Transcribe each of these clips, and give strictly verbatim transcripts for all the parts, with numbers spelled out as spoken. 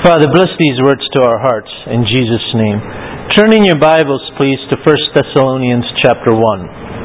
Father, bless these words to our hearts in Jesus' name. Turn in your Bibles, please, to First Thessalonians chapter one.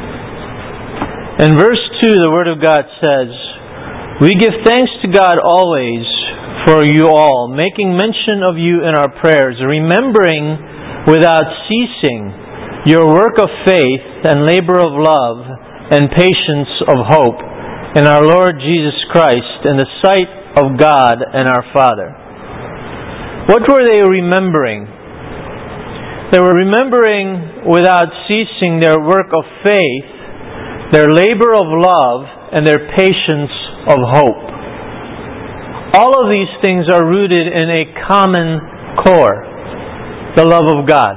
In verse two, the Word of God says, "We give thanks to God always for you all, making mention of you in our prayers, remembering without ceasing your work of faith and labor of love and patience of hope in our Lord Jesus Christ in the sight of God and our Father." What were they remembering? They were remembering without ceasing their work of faith, their labor of love, and their patience of hope. All of these things are rooted in a common core, the love of God.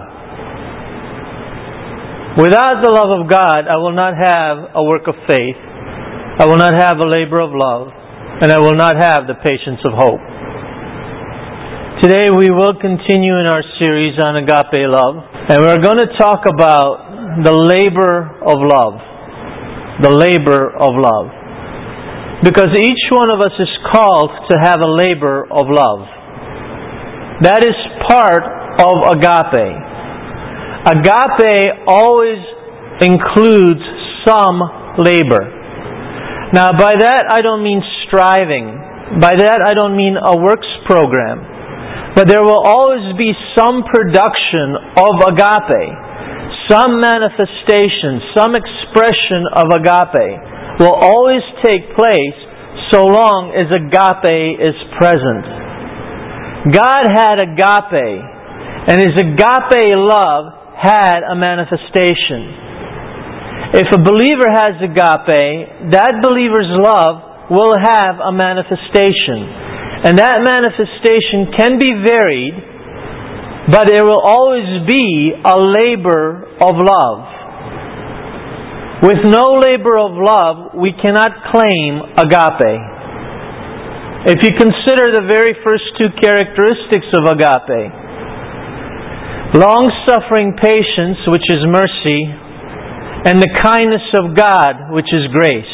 Without the love of God, I will not have a work of faith, I will not have a labor of love, and I will not have the patience of hope. Today we will continue in our series on agape love, and we're going to talk about the labor of love. The labor of love. Because each one of us is called to have a labor of love. That is part of agape. Agape always includes some labor. Now by that I don't mean striving. By that I don't mean a works program. But there will always be some production of agape, some manifestation, some expression of agape will always take place so long as agape is present. God had agape, and His agape love had a manifestation. If a believer has agape, that believer's love will have a manifestation. And that manifestation can be varied, but there will always be a labor of love. With no labor of love, we cannot claim agape. If you consider the very first two characteristics of agape, long-suffering patience, which is mercy, and the kindness of God, which is grace.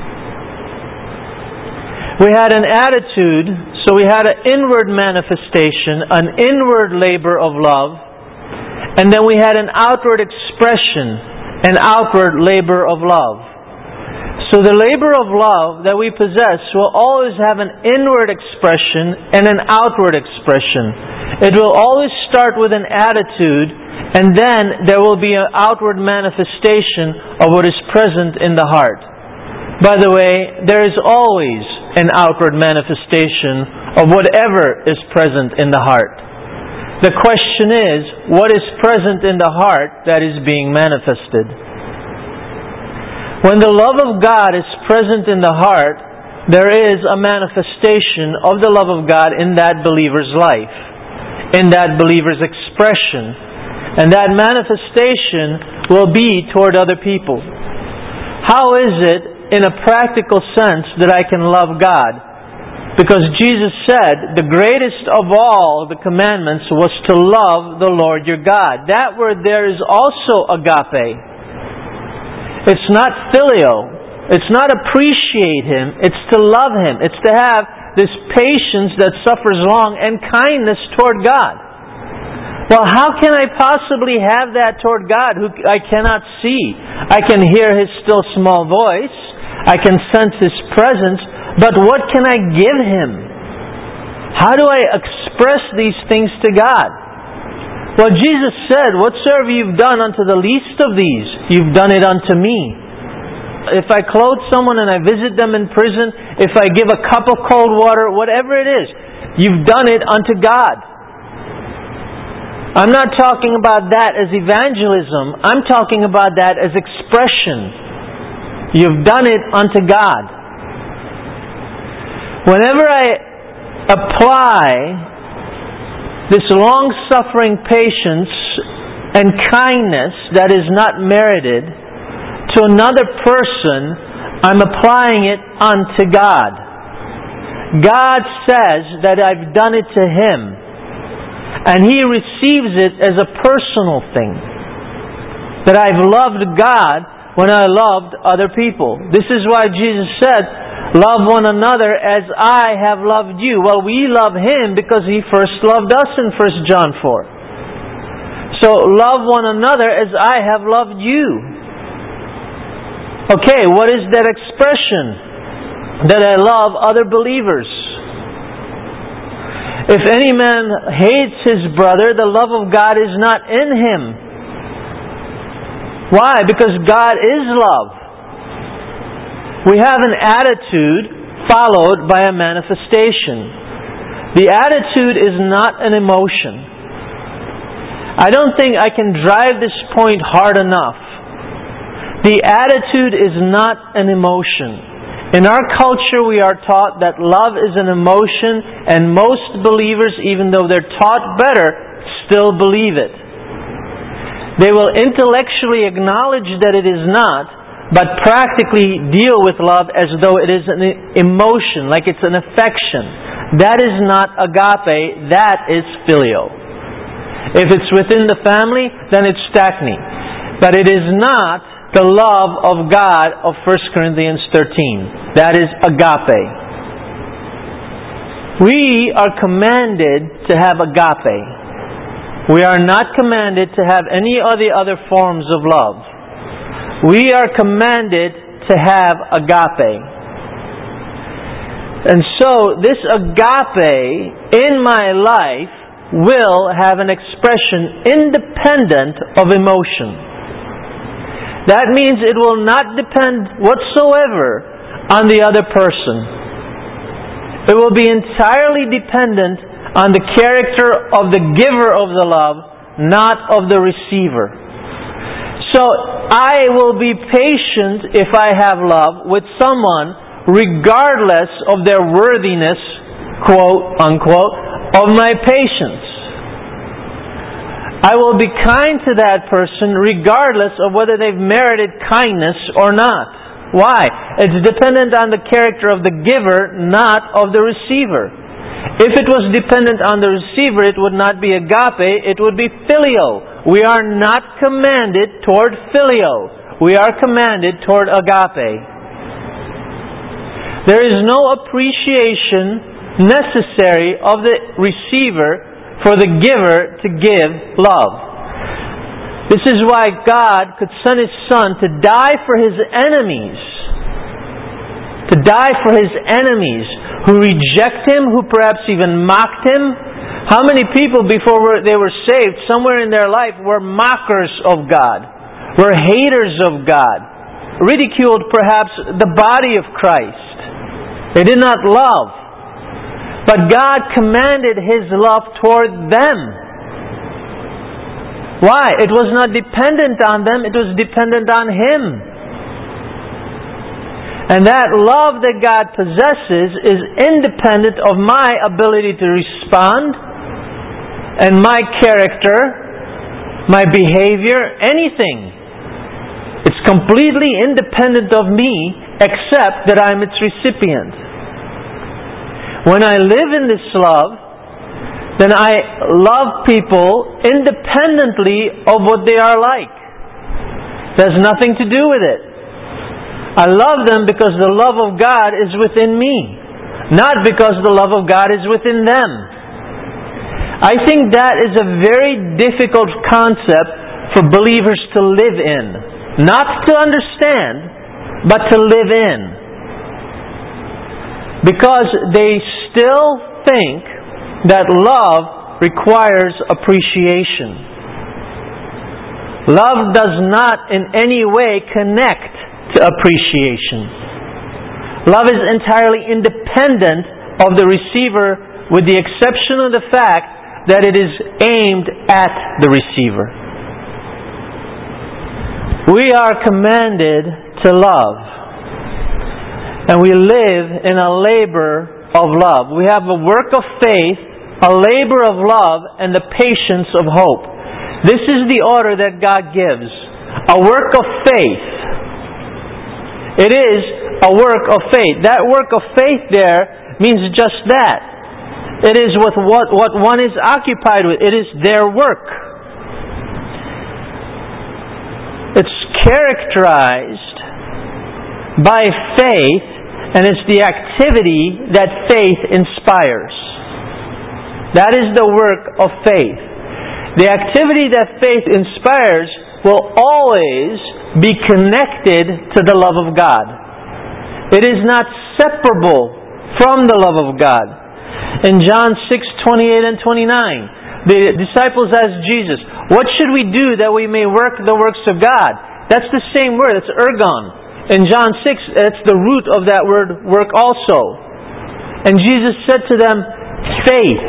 We had an attitude, so we had an inward manifestation, an inward labor of love, and then we had an outward expression, an outward labor of love. So the labor of love that we possess will always have an inward expression and an outward expression. It will always start with an attitude, and then there will be an outward manifestation of what is present in the heart. By the way, there is always an outward manifestation of whatever is present in the heart. The question is, what is present in the heart that is being manifested? When the love of God is present in the heart, there is a manifestation of the love of God in that believer's life, in that believer's expression, and that manifestation will be toward other people. How is it, in a practical sense, that I can love God? Because Jesus said the greatest of all the commandments was to love the Lord your God. That word there is also agape. It's not phileo. It's not appreciate Him. It's to love Him. It's to have this patience that suffers long and kindness toward God. Well, how can I possibly have that toward God who I cannot see? I can hear His still small voice. I can sense His presence, but what can I give Him? How do I express these things to God? Well, Jesus said, "Whatsoever you've done unto the least of these, you've done it unto me." If I clothe someone and I visit them in prison, if I give a cup of cold water, whatever it is, you've done it unto God. I'm not talking about that as evangelism. I'm talking about that as expression. You've done it unto God. Whenever I apply this long-suffering patience and kindness that is not merited to another person, I'm applying it unto God. God says that I've done it to Him, and He receives it as a personal thing. That I've loved God when I loved other people. This is why Jesus said, Love one another as I have loved you. Well, we love Him because He first loved us in First John four. So, love one another as I have loved you. Okay, what is that expression? That I love other believers. If any man hates his brother, the love of God is not in him. Why? Because God is love. We have an attitude followed by a manifestation. The attitude is not an emotion. I don't think I can drive this point hard enough. The attitude is not an emotion. In our culture, we are taught that love is an emotion, and most believers, even though they're taught better, still believe it. They will intellectually acknowledge that it is not, but practically deal with love as though it is an emotion, like it's an affection. That is not agape, that is phileo. If it's within the family, then it's stachne. But it is not the love of God of First Corinthians thirteen. That is agape. We are commanded to have agape. We are not commanded to have any of the other forms of love. We are commanded to have agape. And so, this agape in my life will have an expression independent of emotion. That means it will not depend whatsoever on the other person. It will be entirely dependent on the character of the giver of the love, not of the receiver. So, I will be patient if I have love with someone regardless of their worthiness, quote, unquote, of my patience. I will be kind to that person regardless of whether they've merited kindness or not. Why? It's dependent on the character of the giver, not of the receiver. If it was dependent on the receiver, it would not be agape, it would be phileo. We are not commanded toward phileo. We are commanded toward agape. There is no appreciation necessary of the receiver for the giver to give love. This is why God could send His Son to die for His enemies. To die for His enemies who reject Him, who perhaps even mocked Him. How many people before they were saved, somewhere in their life, were mockers of God, were haters of God, ridiculed perhaps the body of Christ. They did not love. But God commanded His love toward them. Why? It was not dependent on them, it was dependent on Him. And that love that God possesses is independent of my ability to respond and my character, my behavior, anything. It's completely independent of me except that I'm its recipient. When I live in this love, then I love people independently of what they are like. It has nothing to do with it. I love them because the love of God is within me, not because the love of God is within them. I think that is a very difficult concept for believers to live in. Not to understand, but to live in. Because they still think that love requires appreciation. Love does not in any way connect to appreciation. Love is entirely independent of the receiver, with the exception of the fact that it is aimed at the receiver. We are commanded to love. And we live in a labor of love. We have a work of faith, a labor of love, and the patience of hope. This is the order that God gives. A work of faith. It is a work of faith. That work of faith there means just that. It is with what, what one is occupied with. It is their work. It's characterized by faith And it's the activity that faith inspires. That is the work of faith. The activity that faith inspires will always be connected to the love of God. It is not separable from the love of God. In John six twenty-eight and twenty-nine, the disciples asked Jesus, "What should we do that we may work the works of God?" That's the same word, it's ergon. In John six, that's the root of that word work also. And Jesus said to them, faith.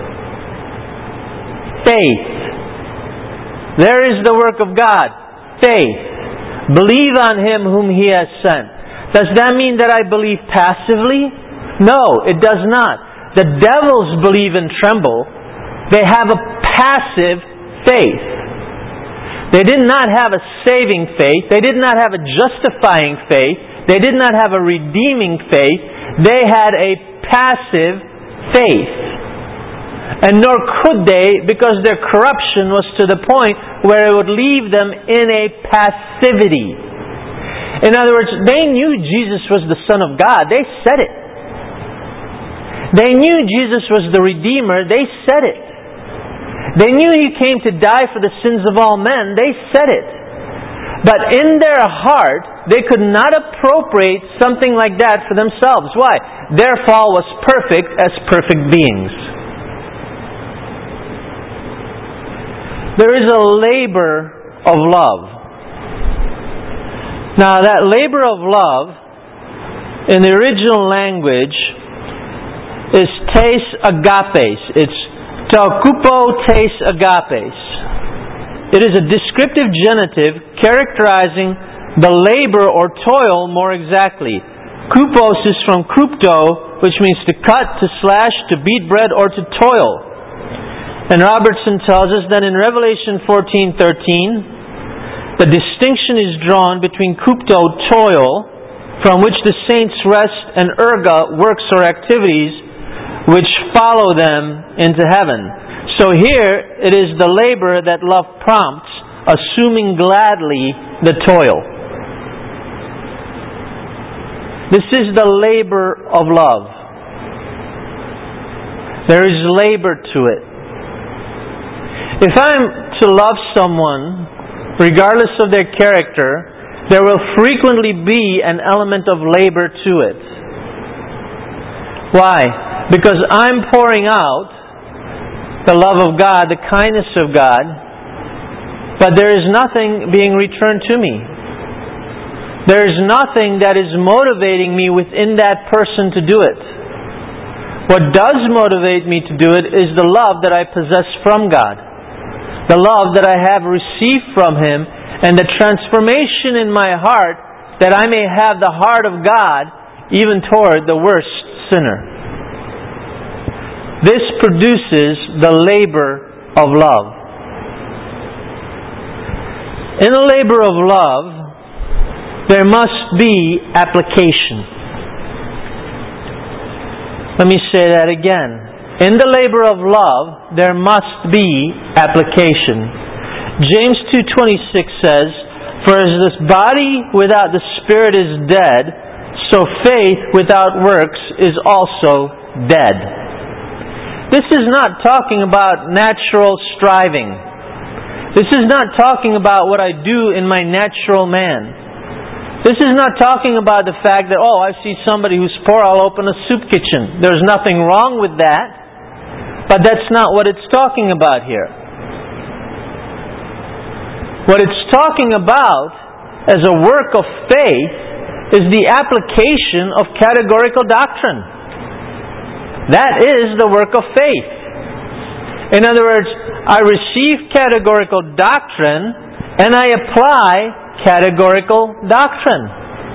Faith. There is the work of God. Faith. Believe on Him whom He has sent. Does that mean that I believe passively? No, it does not. The devils believe and tremble. They have a passive faith. They did not have a saving faith. They did not have a justifying faith. They did not have a redeeming faith. They had a passive faith. And nor could they, because their corruption was to the point where it would leave them in a passivity. In other words, they knew Jesus was the Son of God. They said it. They knew Jesus was the Redeemer. They said it. They knew He came to die for the sins of all men. They said it. But in their heart, they could not appropriate something like that for themselves. Why? Their fall was perfect as perfect beings. There is a labor of love. Now, that labor of love, in the original language, is tes agapes. It's taukupo tes agapes. It is a descriptive genitive characterizing the labor or toil more exactly. Kupos is from krupto, which means to cut, to slash, to beat bread, or to toil. And Robertson tells us that in Revelation fourteen thirteen, the distinction is drawn between kupto, toil, from which the saints rest, and erga, works or activities, which follow them into heaven. So here, it is the labor that love prompts, assuming gladly the toil. This is the labor of love. There is labor to it. If I'm to love someone, regardless of their character, there will frequently be an element of labor to it. Why? Because I'm pouring out the love of God, the kindness of God, but there is nothing being returned to me. There is nothing that is motivating me within that person to do it. What does motivate me to do it is the love that I possess from God, the love that I have received from Him, and the transformation in my heart that I may have the heart of God even toward the worst sinner. This produces the labor of love. In a labor of love, there must be application. Let me say that again. In the labor of love, there must be application. James two twenty-six says, "For as this body without the Spirit is dead, so faith without works is also dead." This is not talking about natural striving. This is not talking about what I do in my natural man. This is not talking about the fact that, oh, I see somebody who's poor, I'll open a soup kitchen. There's nothing wrong with that, but that's not what it's talking about here. What it's talking about as a work of faith is the application of categorical doctrine. That is the work of faith. In other words, I receive categorical doctrine and I apply categorical doctrine.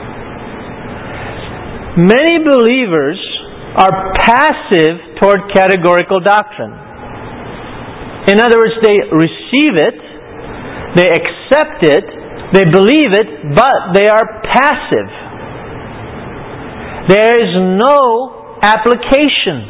Many believers are passive toward categorical doctrine. In other words, they receive it, they accept it, they believe it, but they are passive. There is no application.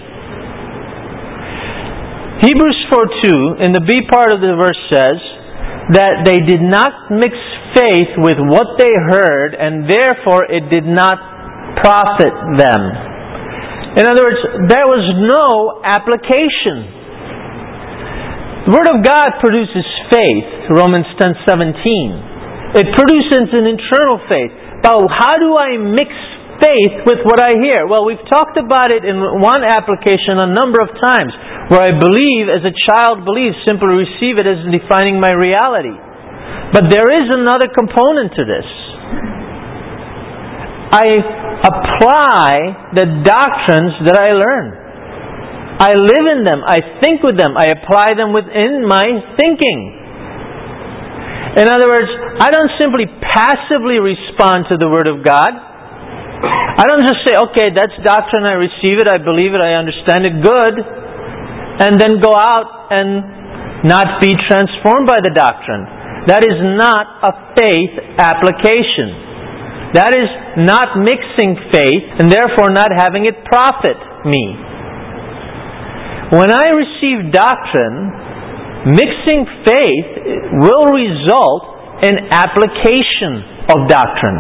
Hebrews four two in the B part of the verse says that they did not mix faith with what they heard, and therefore it did not profit them. In other words, there was no application. The Word of God produces faith, Romans ten seventeen. It produces an internal faith. But how do I mix faith with what I hear? Well, we've talked about it in one application a number of times, where I believe as a child believes, simply receive it as defining my reality. But there is another component to this. I apply the doctrines that I learn. I live in them. I think with them. I apply them within my thinking. In other words, I don't simply passively respond to the Word of God. I don't just say, okay, that's doctrine, I receive it, I believe it, I understand it, good, and then go out and not be transformed by the doctrine. That is not a faith application. That is not mixing faith and therefore not having it profit me. When I receive doctrine, mixing faith will result in application of doctrine.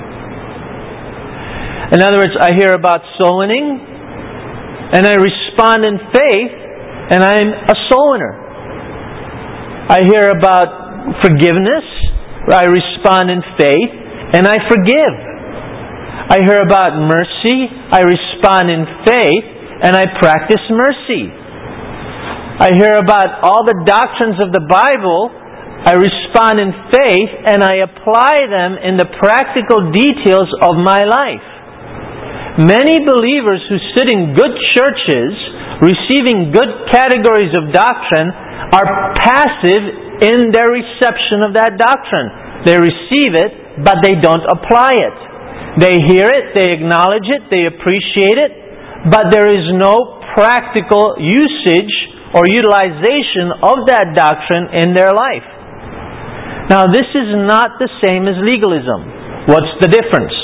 In other words, I hear about soul winning, and I respond in faith, and I'm a soul winner. I hear about forgiveness, I respond in faith, and I forgive. I hear about mercy, I respond in faith, and I practice mercy. I hear about all the doctrines of the Bible, I respond in faith, and I apply them in the practical details of my life. Many believers who sit in good churches, receiving good categories of doctrine, are passive in their reception of that doctrine. They receive it, but they don't apply it. They hear it, they acknowledge it, they appreciate it, but there is no practical usage or utilization of that doctrine in their life. Now, this is not the same as legalism. What's the difference?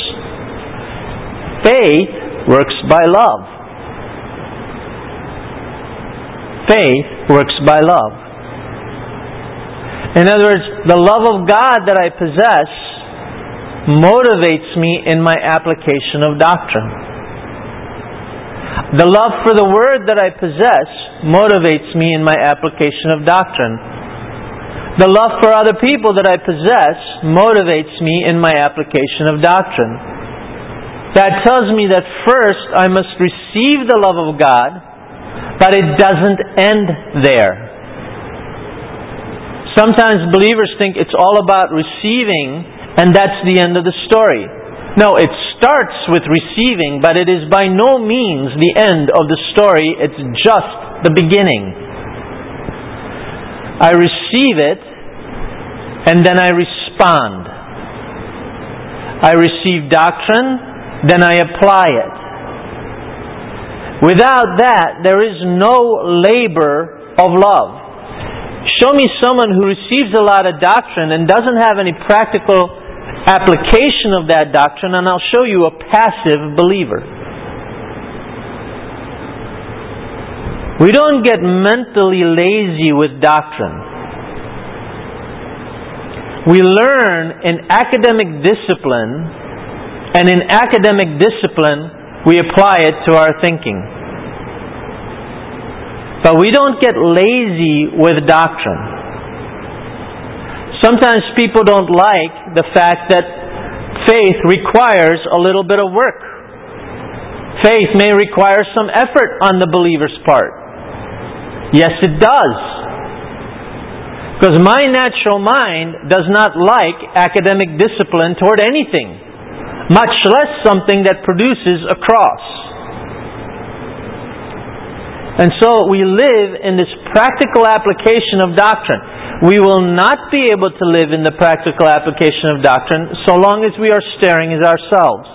Faith works by love. Faith works by love. In other words, the love of God that I possess motivates me in my application of doctrine. The love for the Word that I possess motivates me in my application of doctrine. The love for other people that I possess motivates me in my application of doctrine. That tells me that first I must receive the love of God, but it doesn't end there. Sometimes believers think it's all about receiving and that's the end of the story. No, it starts with receiving, but it is by no means the end of the story. It's just the beginning. I receive it, and then I respond. I receive doctrine, then I apply it. Without that, there is no labor of love. Show me someone who receives a lot of doctrine and doesn't have any practical application of that doctrine, and I'll show you a passive believer. We don't get mentally lazy with doctrine. We learn in academic discipline, and in academic discipline, we apply it to our thinking. But we don't get lazy with doctrine. Sometimes people don't like the fact that faith requires a little bit of work. Faith may require some effort on the believer's part. Yes, it does. Because my natural mind does not like academic discipline toward anything, much less something that produces a cross. And so we live in this practical application of doctrine. We will not be able to live in the practical application of doctrine so long as we are staring at ourselves.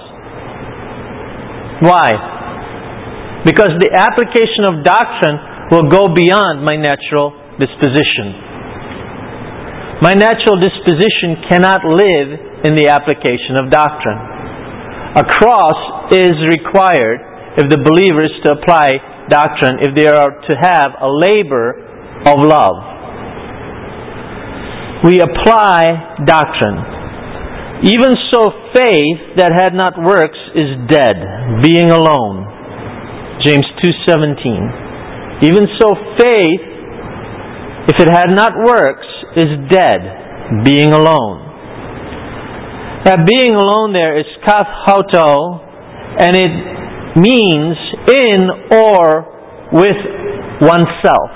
Why? Because the application of doctrine will go beyond my natural disposition. My natural disposition cannot live in the application of doctrine. A cross is required if the believer is to apply doctrine, if they are to have a labor of love. We apply doctrine. Even so, faith that had not works is dead, being alone. James two seventeen. Even so, faith, if it had not works, is dead, being alone. That being alone there is kathauto, and it means in or with oneself.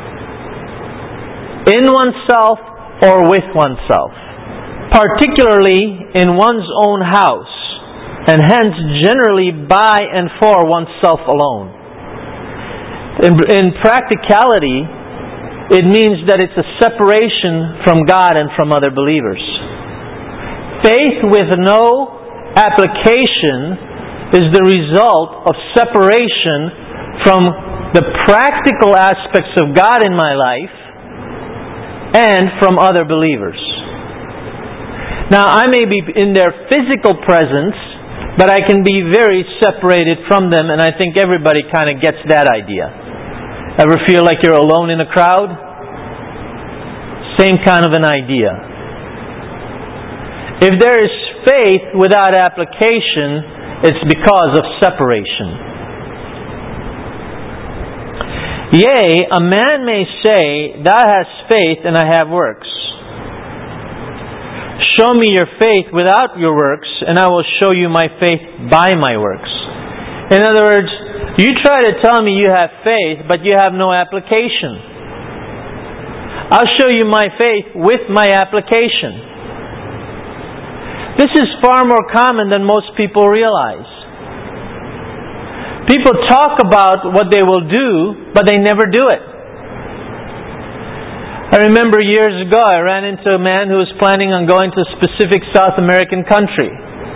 In oneself or with oneself. Particularly in one's own house, and hence generally by and for oneself alone. In, in practicality, it means that it's a separation from God and from other believers. Faith with no application is the result of separation from the practical aspects of God in my life and from other believers. Now, I may be in their physical presence, but I can be very separated from them, and I think everybody kind of gets that idea. Ever feel like you're alone in a crowd? Same kind of an idea. If there is faith without application, it's because of separation. Yea, a man may say, Thou hast faith, and I have works. Show me your faith without your works, and I will show you my faith by my works. In other words, you try to tell me you have faith, but you have no application. I'll show you my faith with my application. This is far more common than most people realize. People talk about what they will do, but they never do it. I remember years ago I ran into a man who was planning on going to a specific South American country.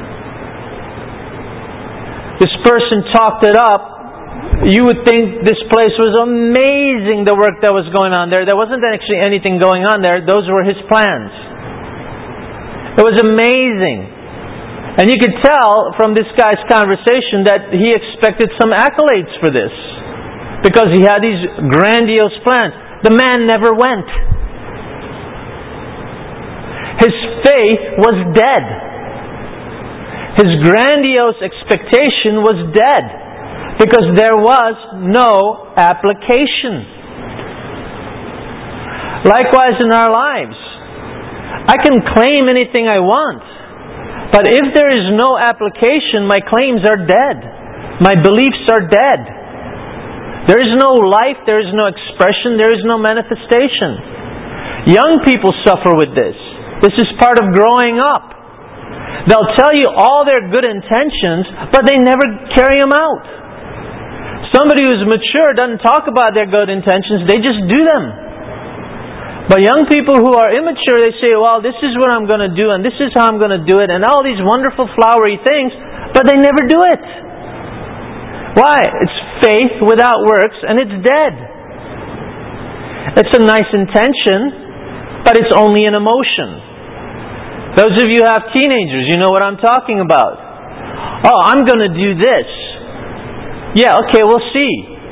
This person talked it up. You would think this place was amazing, the work that was going on there. There wasn't actually anything going on there. Those were his plans. It was amazing. And you could tell from this guy's conversation that he expected some accolades for this, because he had these grandiose plans. The man never went. His faith was dead. His grandiose expectation was dead, because there was no application. Likewise in our lives. I can claim anything I want, but if there is no application, my claims are dead. My beliefs are dead. There is no life, there is no expression, there is no manifestation. Young people suffer with this. This is part of growing up. They'll tell you all their good intentions, but they never carry them out. Somebody who's mature doesn't talk about their good intentions, they just do them. But young people who are immature, they say, well, this is what I'm going to do, and this is how I'm going to do it, and all these wonderful flowery things, but they never do it. Why? It's faith without works, and it's dead. It's a nice intention, but it's only an emotion. Those of you who have teenagers, you know what I'm talking about. Oh, I'm going to do this. Yeah, okay, we'll see.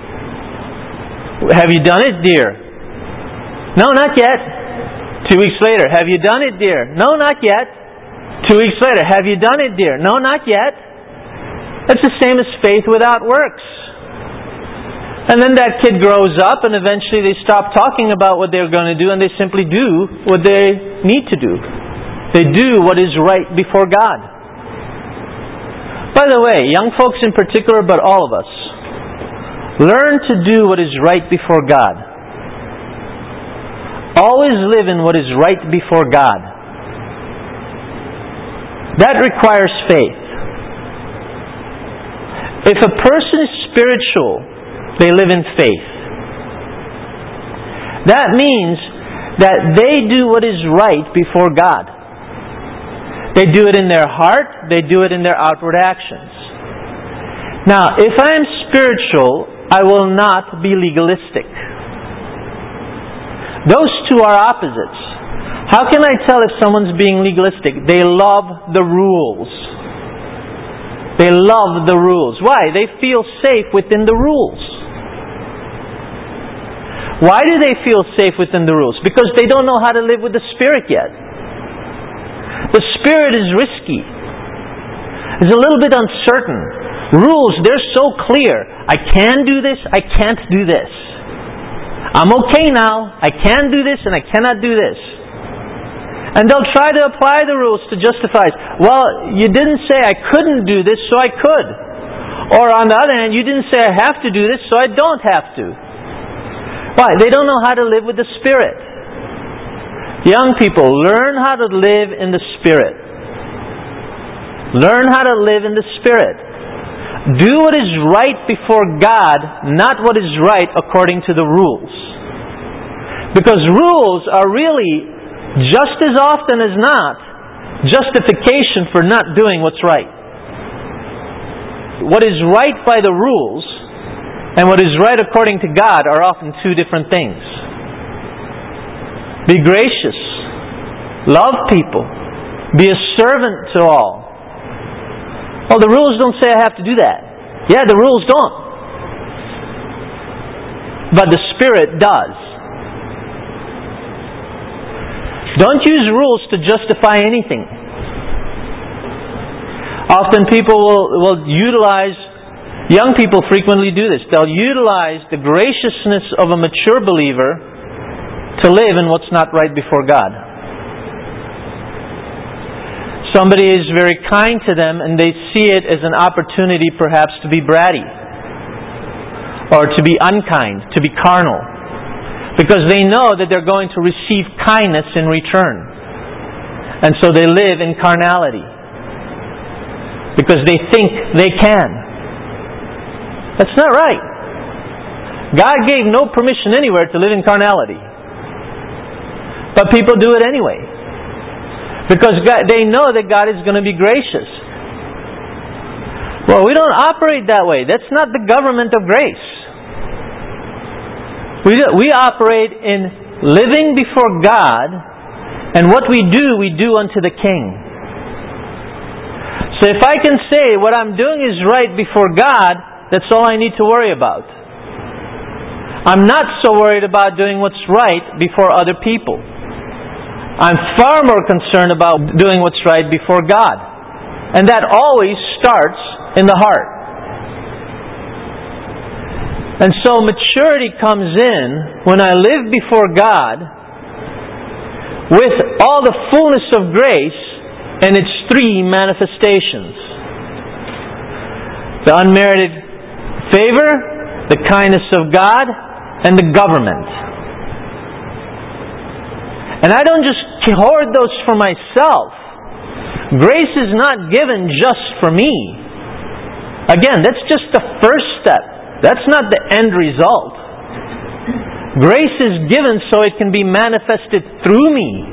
Have you done it, dear? No, not yet. Two weeks later, have you done it, dear? No, not yet. Two weeks later, have you done it, dear? No, not yet. It's the same as faith without works. And then that kid grows up, and eventually they stop talking about what they're going to do, and they simply do what they need to do. They do what is right before God. By the way, young folks in particular, but all of us, learn to do what is right before God. Always live in what is right before God. That requires faith. If a person is spiritual, they live in faith. That means that they do what is right before God. They do it in their heart, they do it in their outward actions. Now, if I am spiritual, I will not be legalistic. Those two are opposites. How can I tell if someone's being legalistic? They love the rules. They love the rules. Why? They feel safe within the rules. Why do they feel safe within the rules? Because they don't know how to live with the Spirit yet. The Spirit is risky. It's a little bit uncertain. Rules, they're so clear. I can do this, I can't do this. I'm okay now, I can do this and I cannot do this. And they'll try to apply the rules to justify it. Well, you didn't say I couldn't do this, so I could. Or on the other hand, you didn't say I have to do this, so I don't have to. Why? They don't know how to live with the Spirit. Young people, learn how to live in the Spirit. Learn how to live in the Spirit. Do what is right before God, not what is right according to the rules. Because rules are really, just as often as not, justification for not doing what's right. What is right by the rules and what is right according to God are often two different things. Be gracious. Love people. Be a servant to all. Well, the rules don't say I have to do that. Yeah, the rules don't. But the Spirit does. Don't use rules to justify anything. Often people will, will utilize, young people frequently do this, they'll utilize the graciousness of a mature believer to live in what's not right before God. Somebody is very kind to them and they see it as an opportunity perhaps to be bratty or to be unkind, to be carnal, because they know that they're going to receive kindness in return. And so they live in carnality because they think they can. That's not right. God gave no permission anywhere to live in carnality. But people do it anyway. Because God, they know that God is going to be gracious. Well, we don't operate that way. That's not the government of grace. We, do, we operate in living before God, and what we do, we do unto the King. So if I can say what I'm doing is right before God, that's all I need to worry about. I'm not so worried about doing what's right before other people. I'm far more concerned about doing what's right before God. And that always starts in the heart. And so maturity comes in when I live before God with all the fullness of grace and its three manifestations. The unmerited favor, the kindness of God, and the government. And I don't just hoard those for myself. Grace is not given just for me. Again, that's just the first step. That's not the end result. Grace is given so it can be manifested through me.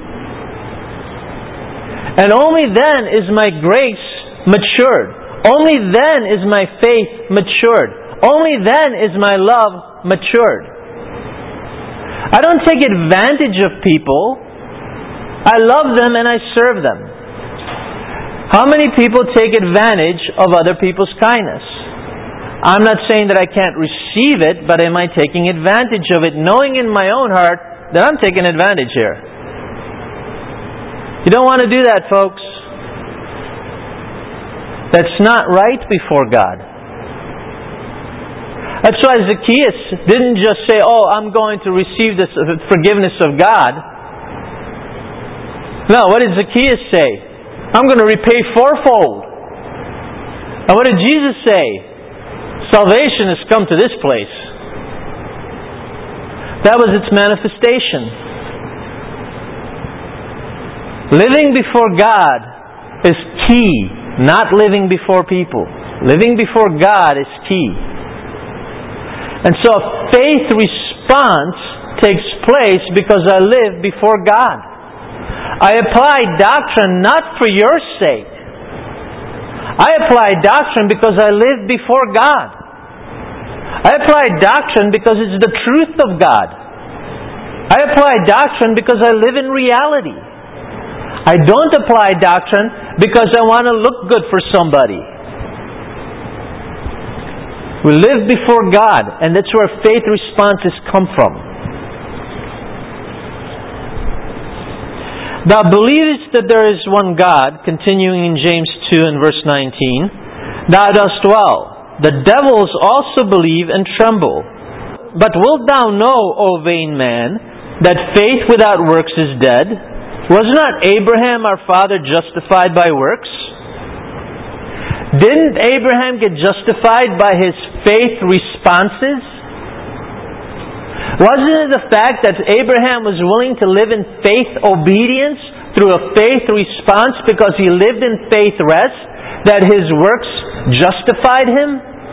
And only then is my grace matured. Only then is my faith matured. Only then is my love matured. I don't take advantage of people. I love them and I serve them. How many people take advantage of other people's kindness? I'm not saying that I can't receive it, but am I taking advantage of it, knowing in my own heart that I'm taking advantage here? You don't want to do that, folks. That's not right before God. That's why Zacchaeus didn't just say, oh, I'm going to receive this forgiveness of God. No, what did Zacchaeus say? I'm going to repay fourfold. And what did Jesus say? Salvation has come to this place. That was its manifestation. Living before God is key, not living before people. Living before God is key. And so a faith response takes place because I live before God. I apply doctrine not for your sake. I apply doctrine because I live before God. I apply doctrine because it's the truth of God. I apply doctrine because I live in reality. I don't apply doctrine because I want to look good for somebody. We live before God, and that's where faith responses come from. Thou believest that there is one God, continuing in James two and verse nineteen, thou dost well. The devils also believe and tremble. But wilt thou know, O vain man, that faith without works is dead? Was not Abraham our father justified by works? Didn't Abraham get justified by his faith responses? Wasn't it the fact that Abraham was willing to live in faith obedience through a faith response because he lived in faith rest that his works justified him?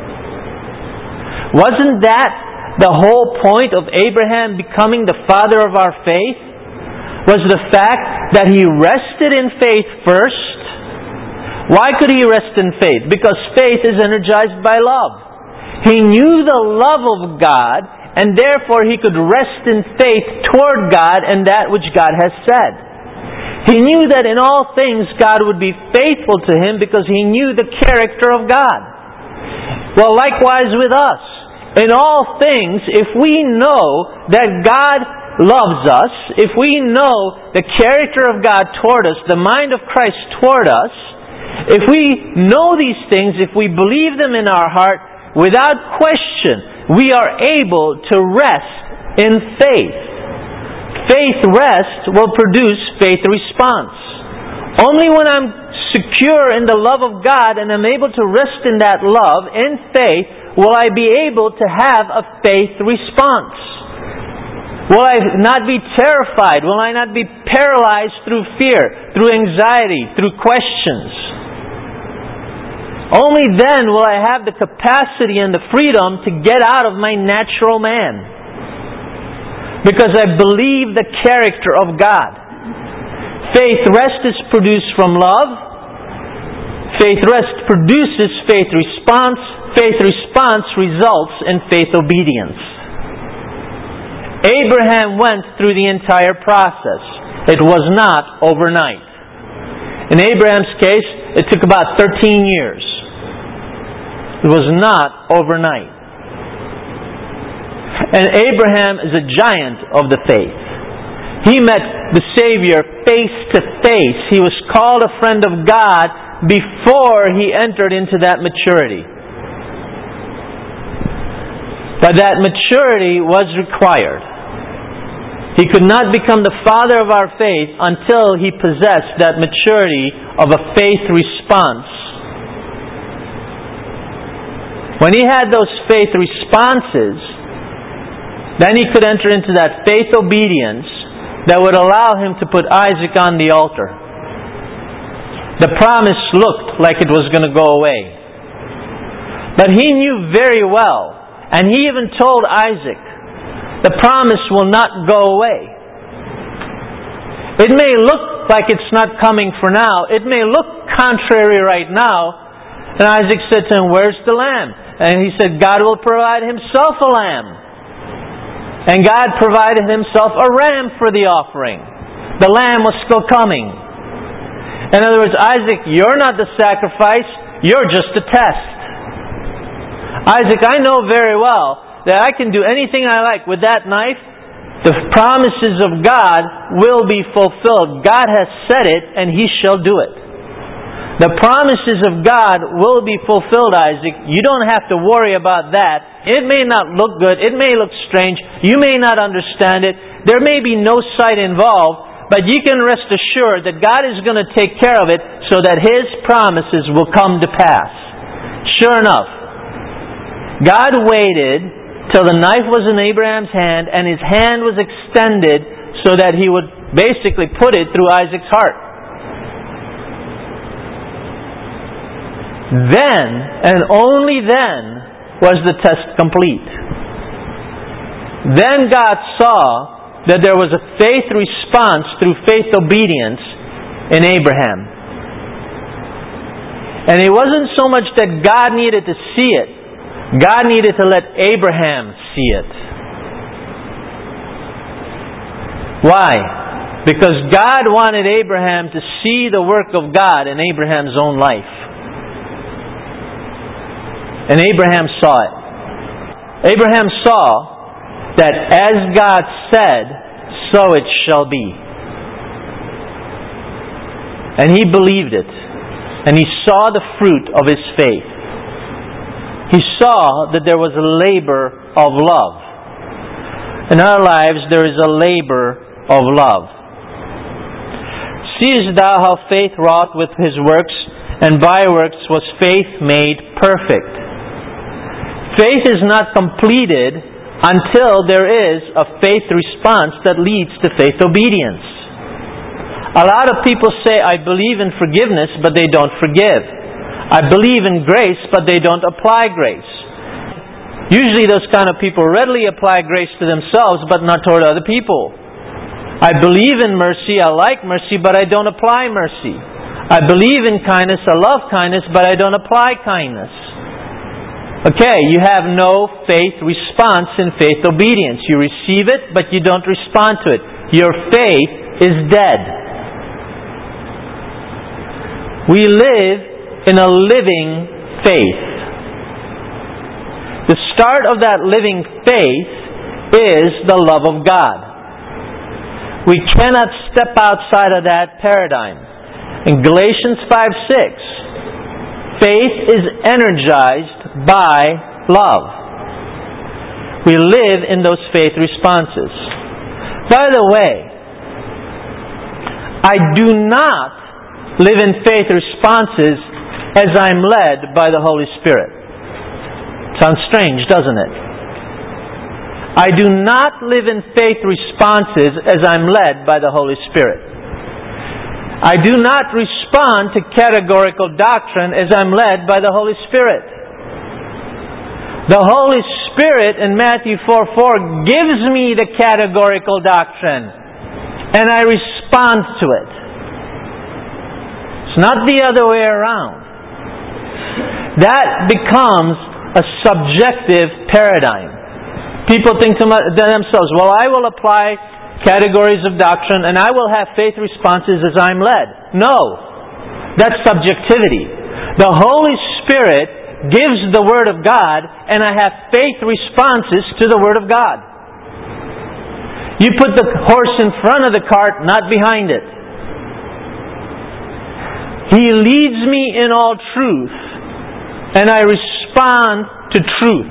Wasn't that the whole point of Abraham becoming the father of our faith? Was the fact that he rested in faith first? Why could he rest in faith? Because faith is energized by love. He knew the love of God, and therefore he could rest in faith toward God and that which God has said. He knew that in all things God would be faithful to him because he knew the character of God. Well, likewise with us. In all things, if we know that God loves us, if we know the character of God toward us, the mind of Christ toward us, if we know these things, if we believe them in our heart, without question, we are able to rest in faith. Faith rest will produce faith response. Only when I'm secure in the love of God and I'm able to rest in that love, in faith, will I be able to have a faith response. Will I not be terrified? Will I not be paralyzed through fear, through anxiety, through questions? Only then will I have the capacity and the freedom to get out of my natural man. Because I believe the character of God. Faith rest is produced from love. Faith rest produces faith response. Faith response results in faith obedience. Abraham went through the entire process. It was not overnight. In Abraham's case, it took about thirteen years. It was not overnight. And Abraham is a giant of the faith. He met the Savior face to face. He was called a friend of God before he entered into that maturity. But that maturity was required. He could not become the father of our faith until he possessed that maturity of a faith response. When he had those faith responses, then he could enter into that faith obedience that would allow him to put Isaac on the altar. The promise looked like it was going to go away. But he knew very well, and he even told Isaac, the promise will not go away. It may look like it's not coming for now. It may look contrary right now. And Isaac said to him, where's the lamb? And he said, God will provide himself a lamb. And God provided himself a ram for the offering. The lamb was still coming. In other words, Isaac, you're not the sacrifice, you're just a test. Isaac, I know very well that I can do anything I like with that knife. The promises of God will be fulfilled. God has said it, and He shall do it. The promises of God will be fulfilled, Isaac. You don't have to worry about that. It may not look good. It may look strange. You may not understand it. There may be no sight involved. But you can rest assured that God is going to take care of it so that His promises will come to pass. Sure enough, God waited till the knife was in Abraham's hand and his hand was extended so that he would basically put it through Isaac's heart. Then, and only then, was the test complete. Then God saw that there was a faith response through faith obedience in Abraham. And it wasn't so much that God needed to see it. God needed to let Abraham see it. Why? Because God wanted Abraham to see the work of God in Abraham's own life. And Abraham saw it. Abraham saw that as God said, so it shall be. And he believed it. And he saw the fruit of his faith. He saw that there was a labor of love. In our lives, there is a labor of love. Seest thou how faith wrought with his works, and by works was faith made perfect. Faith is not completed until there is a faith response that leads to faith obedience. A lot of people say, I believe in forgiveness, but they don't forgive. I believe in grace, but they don't apply grace. Usually those kind of people readily apply grace to themselves, but not toward other people. I believe in mercy, I like mercy, but I don't apply mercy. I believe in kindness, I love kindness, but I don't apply kindness. Okay, you have no faith response in faith obedience. You receive it, but you don't respond to it. Your faith is dead. We live in a living faith. The start of that living faith is the love of God. We cannot step outside of that paradigm. In Galatians five six, faith is energized by love. We live in those faith responses. By the way, I do not live in faith responses as I'm led by the Holy Spirit. Sounds strange, doesn't it? I do not live in faith responses as I'm led by the Holy Spirit. I do not respond to categorical doctrine as I'm led by the Holy Spirit. The Holy Spirit in Matthew four four gives me the categorical doctrine, and I respond to it. It's not the other way around. That becomes a subjective paradigm. People think to themselves, well, I will apply categories of doctrine and I will have faith responses as I'm led. No, that's subjectivity. The Holy Spirit gives the Word of God and I have faith responses to the Word of God. You put the horse in front of the cart, not behind it. He leads me in all truth and I respond to truth.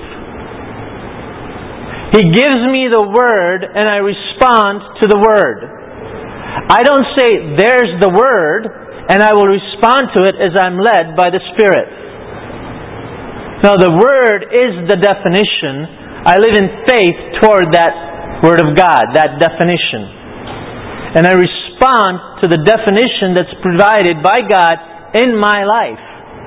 He gives me the Word and I respond to the Word. I don't say, there's the Word, and I will respond to it as I'm led by the Spirit. No, the Word is the definition. I live in faith toward that Word of God, that definition. And I respond to the definition that's provided by God in my life.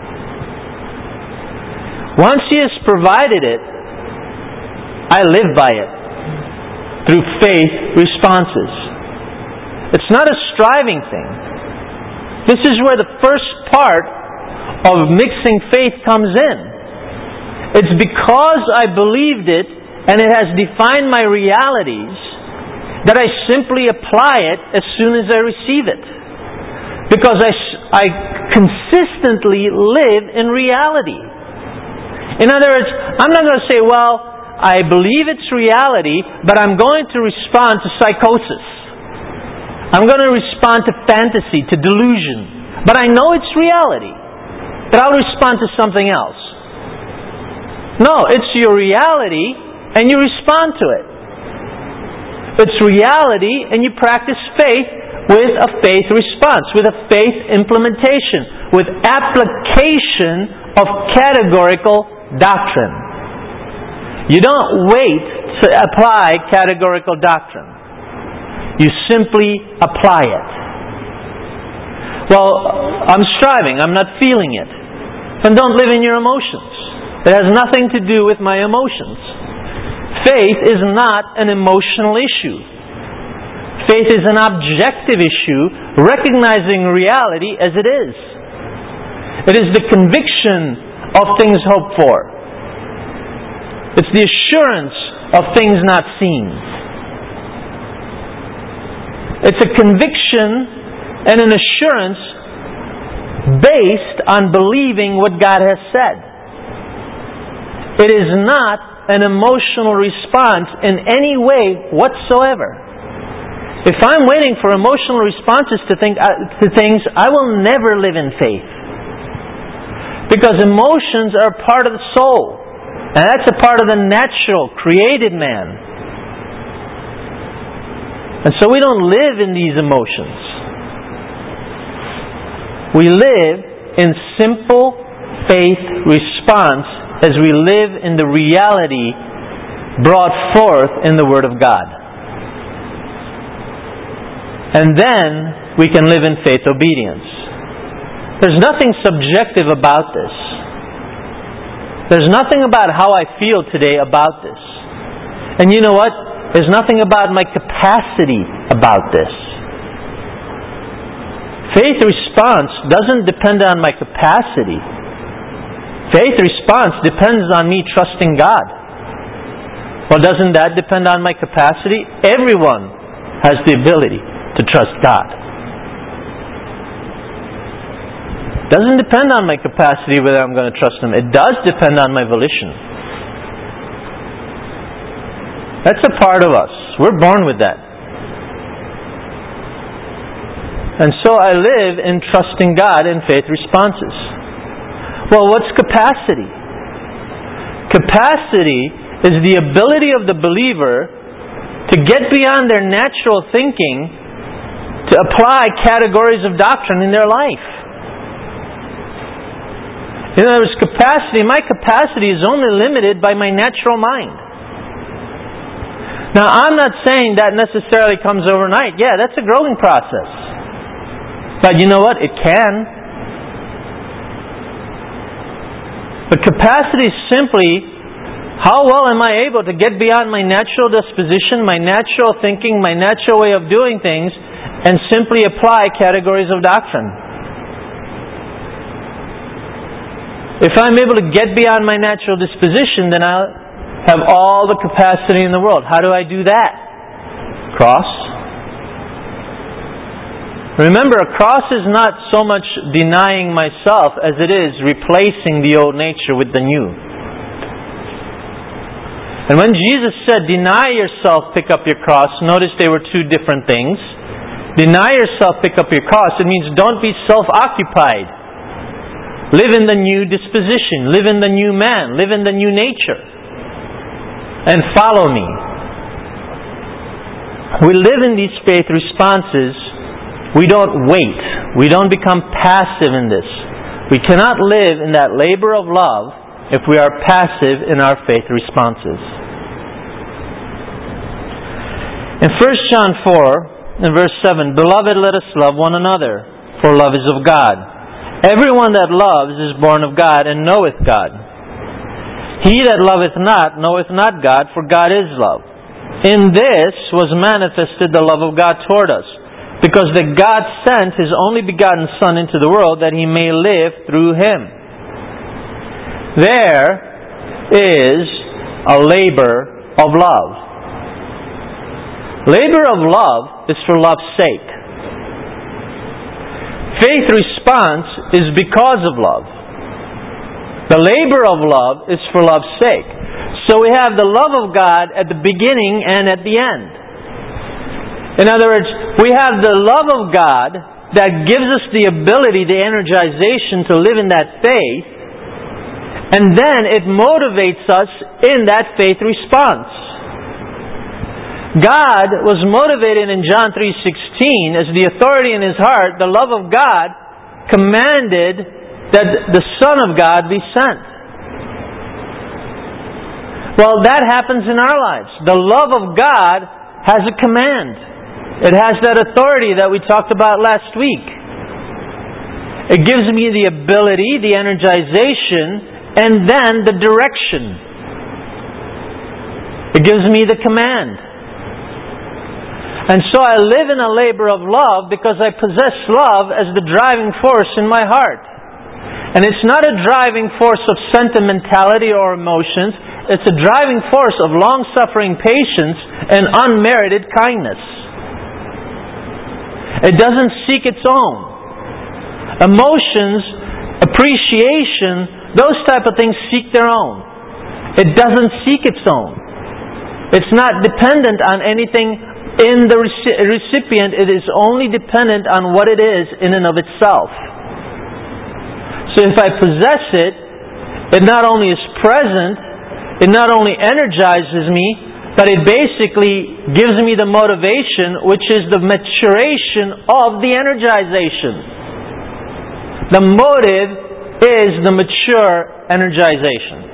Once He has provided it, I live by it through faith responses. It's not a striving thing. This is where the first part of mixing faith comes in. It's because I believed it and it has defined my realities that I simply apply it as soon as I receive it. Because I, I consistently live in reality. In other words, I'm not going to say, well, I believe it's reality, but I'm going to respond to psychosis. I'm going to respond to fantasy, to delusion. But I know it's reality. But I'll respond to something else. No, it's your reality and you respond to it. It's reality and you practice faith with a faith response, with a faith implementation, with application of categorical doctrine. You don't wait to apply categorical doctrine. You simply apply it. Well, I'm striving. I'm not feeling it. Then don't live in your emotions. It has nothing to do with my emotions. Faith is not an emotional issue. Faith is an objective issue, recognizing reality as it is. It is the conviction of things hoped for. It's the assurance of things not seen. It's a conviction and an assurance based on believing what God has said. It is not an emotional response in any way whatsoever. If I'm waiting for emotional responses to, think, uh, to things, I will never live in faith. Because emotions are part of the soul. And that's a part of the natural, created man. And so we don't live in these emotions. We live in simple faith response as we live in the reality brought forth in the Word of God. And then we can live in faith obedience. There's nothing subjective about this. There's nothing about how I feel today about this. And you know what? There's nothing about my capacity about this. Faith response doesn't depend on my capacity. Faith response depends on me trusting God. Well, doesn't that depend on my capacity? Everyone has the ability to trust God. It doesn't depend on my capacity whether I'm going to trust Him. It does depend on my volition. That's a part of us. We're born with that. And so I live in trusting God in faith responses. Well, what's capacity? Capacity is the ability of the believer to get beyond their natural thinking to apply categories of doctrine in their life. In other words, capacity, my capacity is only limited by my natural mind. Now, I'm not saying that necessarily comes overnight. Yeah, that's a growing process. But you know what? It can. But capacity is simply how well am I able to get beyond my natural disposition, my natural thinking, my natural way of doing things, and simply apply categories of doctrine. If I'm able to get beyond my natural disposition, then I'll have all the capacity in the world. How do I do that? Cross. Remember, a cross is not so much denying myself as it is replacing the old nature with the new. And when Jesus said, deny yourself, pick up your cross, notice they were two different things. Deny yourself, pick up your cross, it means don't be self-occupied. Live in the new disposition. Live in the new man. Live in the new nature. And follow me. We live in these faith responses. We don't wait. We don't become passive in this. We cannot live in that labor of love if we are passive in our faith responses. In First John four, in verse seven, Beloved, let us love one another, for love is of God. Everyone that loves is born of God and knoweth God. He that loveth not knoweth not God, for God is love. In this was manifested the love of God toward us, because that God sent His only begotten Son into the world that He may live through Him. There is a labor of love. Labor of love is for love's sake. Faith response is because of love. The labor of love is for love's sake. So we have the love of God at the beginning and at the end. In other words, we have the love of God that gives us the ability, the energization to live in that faith, and then it motivates us in that faith response. God was motivated in John three sixteen as the authority in His heart, the love of God commanded that the Son of God be sent. Well, that happens in our lives. The love of God has a command. It has that authority that we talked about last week. It gives me the ability, the energization, and then the direction. It gives me the command. And so I live in a labor of love because I possess love as the driving force in my heart. And it's not a driving force of sentimentality or emotions. It's a driving force of long-suffering patience and unmerited kindness. It doesn't seek its own. Emotions, appreciation, those type of things seek their own. It doesn't seek its own. It's not dependent on anything In the recipient, it is only dependent on what it is in and of itself. So if I possess it, it not only is present, it not only energizes me, but it basically gives me the motivation, which is the maturation of the energization. The motive is the mature energization.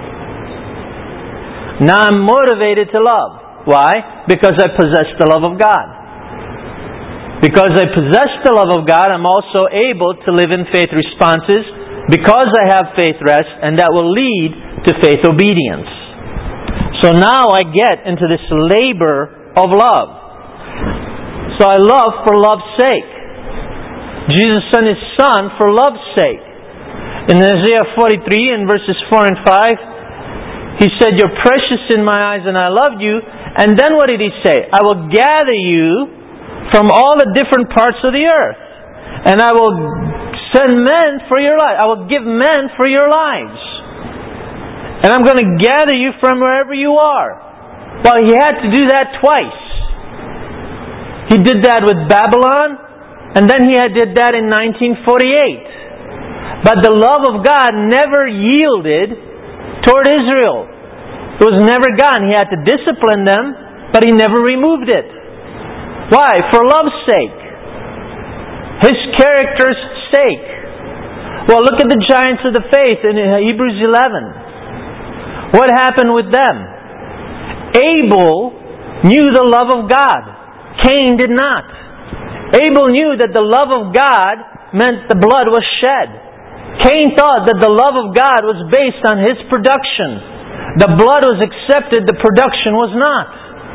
Now I'm motivated to love. Why? Because I possess the love of God. Because I possess the love of God, I'm also able to live in faith responses because I have faith rest, and that will lead to faith obedience. So now I get into this labor of love. So I love for love's sake. Jesus sent His Son for love's sake. In Isaiah forty-three, in verses four and five, He said, "You're precious in my eyes and I loved you." And then what did He say? "I will gather you from all the different parts of the earth. And I will send men for your life. I will give men for your lives. And I'm going to gather you from wherever you are." Well, He had to do that twice. He did that with Babylon, and then He had did that in nineteen forty-eight. But the love of God never yielded toward Israel. It was never gone. He had to discipline them, but He never removed it. Why? For love's sake. His character's sake. Well, look at the giants of the faith in Hebrews eleven. What happened with them? Abel knew the love of God. Cain did not. Abel knew that the love of God meant the blood was shed. Cain thought that the love of God was based on his production. The blood was accepted, the production was not.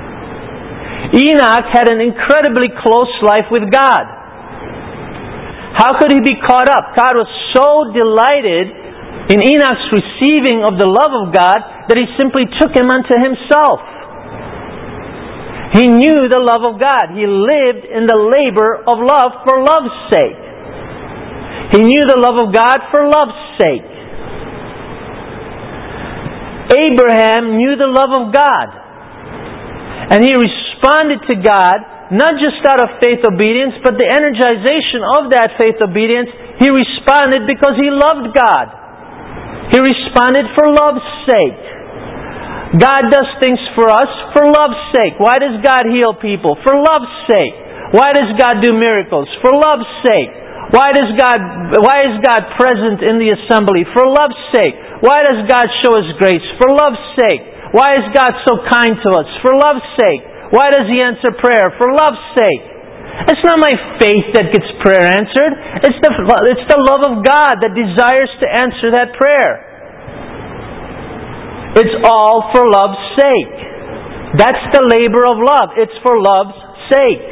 Enoch had an incredibly close life with God. How could he be caught up? God was so delighted in Enoch's receiving of the love of God that He simply took him unto Himself. He knew the love of God. He lived in the labor of love for love's sake. He knew the love of God for love's sake. Abraham knew the love of God. And he responded to God, not just out of faith obedience, but the energization of that faith obedience. He responded because he loved God. He responded for love's sake. God does things for us for love's sake. Why does God heal people? For love's sake. Why does God do miracles? For love's sake. Why does God, why is God present in the assembly? For love's sake. Why does God show His grace? For love's sake. Why is God so kind to us? For love's sake. Why does He answer prayer? For love's sake. It's not my faith that gets prayer answered. It's the, it's the love of God that desires to answer that prayer. It's all for love's sake. That's the labor of love. It's for love's sake.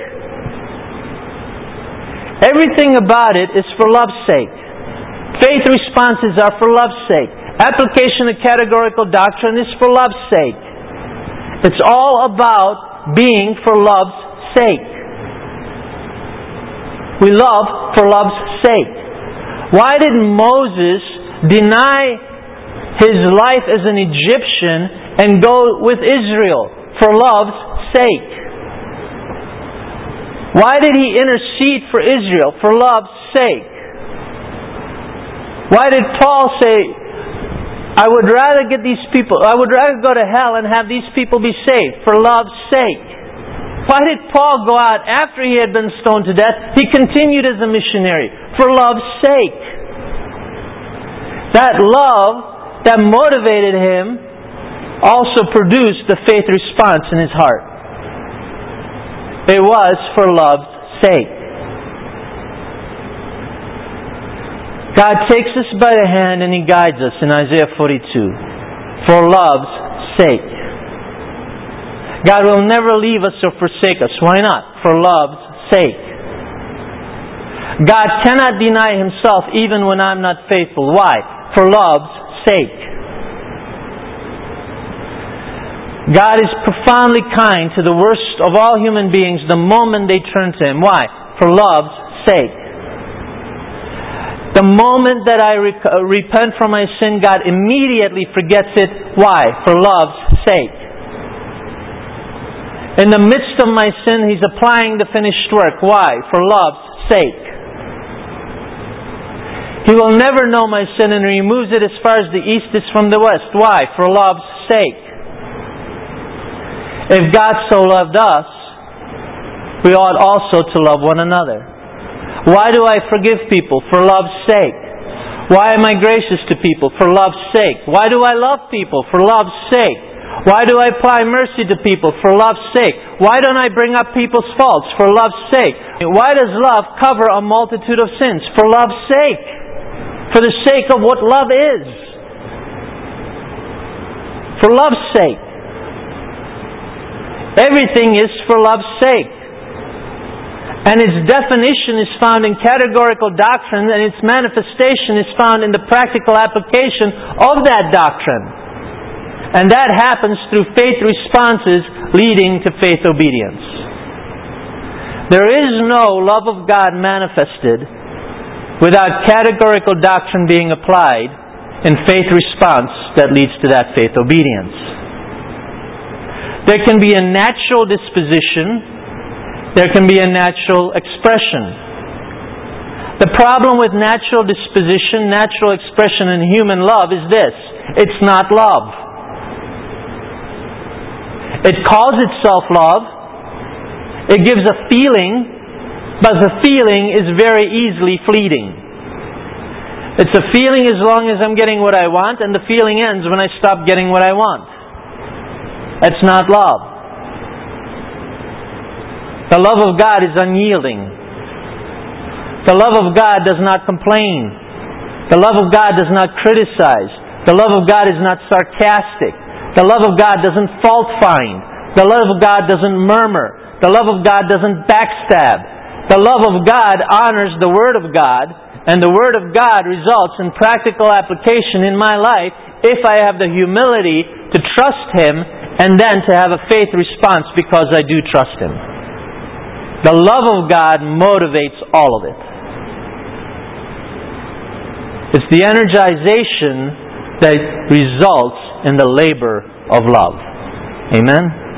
Everything about it is for love's sake. Faith responses are for love's sake. Application of categorical doctrine is for love's sake. It's all about being for love's sake. We love for love's sake. Why did Moses deny his life as an Egyptian and go with Israel? For love's sake. Why did he intercede for Israel? For love's sake. Why did Paul say, I would rather get these people, I would rather go to hell and have these people be saved? For love's sake. Why did Paul go out after he had been stoned to death? He continued as a missionary. For love's sake. That love that motivated him also produced the faith response in his heart. It was for love's sake. God takes us by the hand and He guides us in Isaiah forty-two. For love's sake. God will never leave us or forsake us. Why not? For love's sake. God cannot deny Himself even when I'm not faithful. Why? For love's sake. God is profoundly kind to the worst of all human beings the moment they turn to Him. Why? For love's sake. The moment that I re- repent from my sin, God immediately forgets it. Why? For love's sake. In the midst of my sin, He's applying the finished work. Why? For love's sake. He will never know my sin and removes it as far as the east is from the west. Why? For love's sake. If God so loved us, we ought also to love one another. Why do I forgive people? For love's sake. Why am I gracious to people? For love's sake. Why do I love people? For love's sake. Why do I apply mercy to people? For love's sake. Why don't I bring up people's faults? For love's sake. Why does love cover a multitude of sins? For love's sake. For the sake of what love is. For love's sake. Everything is for love's sake. And its definition is found in categorical doctrine, and its manifestation is found in the practical application of that doctrine. And that happens through faith responses leading to faith obedience. There is no love of God manifested without categorical doctrine being applied in faith response that leads to that faith obedience. There can be a natural disposition. There can be a natural expression. The problem with natural disposition, natural expression in human love is this: it's not love. It calls itself love. It gives a feeling, but the feeling is very easily fleeting. It's a feeling as long as I'm getting what I want, and the feeling ends when I stop getting what I want. That's not love. The love of God is unyielding. The love of God does not complain. The love of God does not criticize. The love of God is not sarcastic. The love of God doesn't fault find. The love of God doesn't murmur. The love of God doesn't backstab. The love of God honors the Word of God, and the Word of God results in practical application in my life if I have the humility to trust Him and then to have a faith response because I do trust Him. The love of God motivates all of it. It's the energization that results in the labor of love. Amen?